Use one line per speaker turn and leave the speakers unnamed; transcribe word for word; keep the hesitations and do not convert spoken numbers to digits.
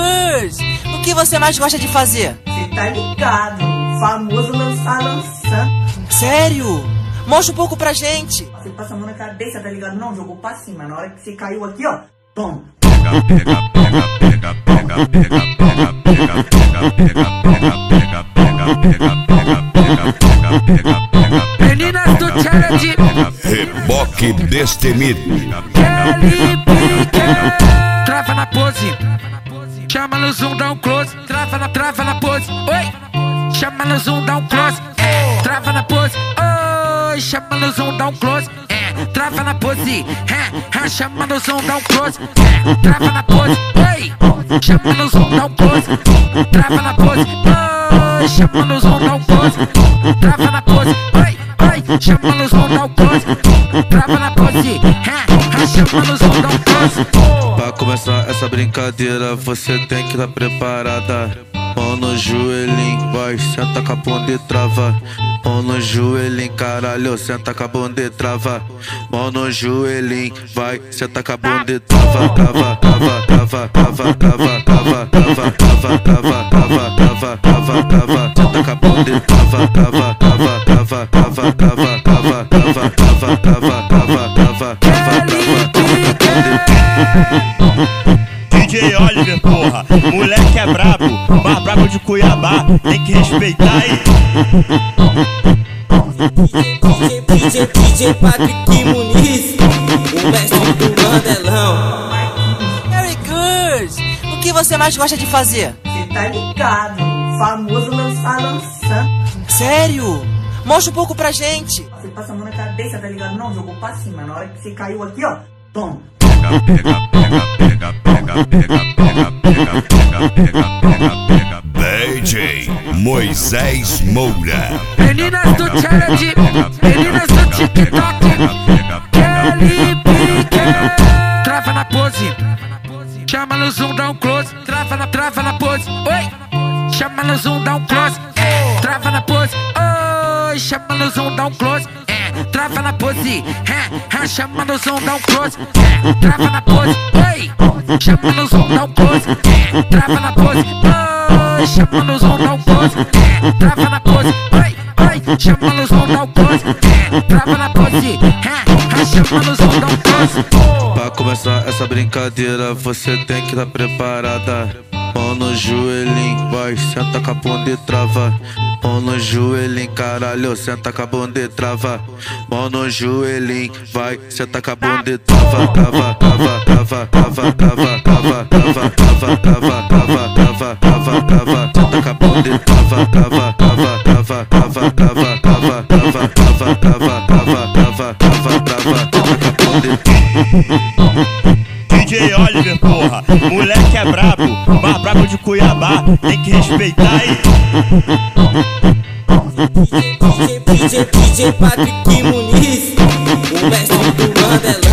Girls, o que você mais gosta de fazer?
Cê tá ligado, famoso lançar lançando.
Sério? Mostra um pouco pra gente.
Você passa a mão na cabeça, tá ligado? Não, jogou pra cima. Na hora que você caiu aqui, ó, toma.
Pega, pega, pega, pega, pega, pega, pega, pega, pega, pega, pega, pega, pega, pega, pega, pega, pega.
Meninas do challenge,
Reboque destemido.
trava na pose, chama no zoom, dá um close. Trava na, trava na pose, oi. Chama no zoom, dá um close. É, trava na pose, oi. Chama no zoom, dá um close. É, trava na pose, é, é, chama no zoom, dá um close. É, trava na pose, oi. Chama no zoom, dá um close. Trava na pose, oi. Chama no zoom, dá um close. Trava na pose, oi. Oi, chama no zoom, dá um close. Trava na pose, é, é, chama no zoom, dá um close.
Pra começar essa brincadeira, você tem que estar preparada. Mão no joelhinho, vai, senta com a bunda e trava. Mão no joelhinho, caralho, senta com a bunda e trava. Mão no joelhinho, vai, senta com a bunda e trava. Trava, trava, trava, trava, trava, trava, trava, trava, trava, trava, trava, trava, trava. Senta com a bunda e trava, trava, trava, trava, trava, trava, trava, trava, trava, trava, trava, trava, trava, trava.
D J Oliver, porra, moleque é brabo, mais brabo de Cuiabá, tem que respeitar aí.
D J, D J Patrick Muniz, o mestre do Mandelão.
Harry Girls, o que você mais gosta de fazer?
Cê tá ligado, famoso lançar lançando.
Sério? Mostra um pouco pra gente.
Você passa a mão na cabeça, tá ligado? Não, jogou pra cima. Na hora que você caiu aqui, ó, toma.
Pega, pega, pega, pega, pega, pega, pega, pega, pega, pega, pega. D J Moisés Moura.
Meninas do challenge, meninas do TikTok, Kelly Pique. Trava na pose, chama no zoom, dá um close. Trava na, trava na pose, oi. Chama no zoom, dá um close. É, trava na pose, oi. Chama no zoom, dá um close. É, trava na pose, é, é, chama no zoom, dá um close. É, trava na pose, oi. Chama no zoom, dá um close. É, trava na pose, oi. Chama no zoom, dá um close. É, trava na pose, oi. Oi, chama no zoom, dá um close. É, trava na pose, é, é, chama no zoom, dá um close.
Pra começar essa brincadeira, você tem que estar preparada. Mão no joelhinho, vai, senta com a bunda e trava. Mão no joelhinho, caralho, senta com a bunda e trava. Mão no joelhinho, vai, senta com a bunda e trava. Trava, trava, trava, trava, trava, trava, trava, trava, trava, trava, trava, trava, trava. Senta com a bunda e trava, trava, trava, trava, trava, trava, trava, trava, trava, trava, trava, trava, trava, trava. Senta com a bunda e trava.
D J Oliver, porra, moleque é brabo, mais brabo de Cuiabá, tem que respeitar aí.
D J, D J, D J Patrick Muniz, o mestre do Mandelão.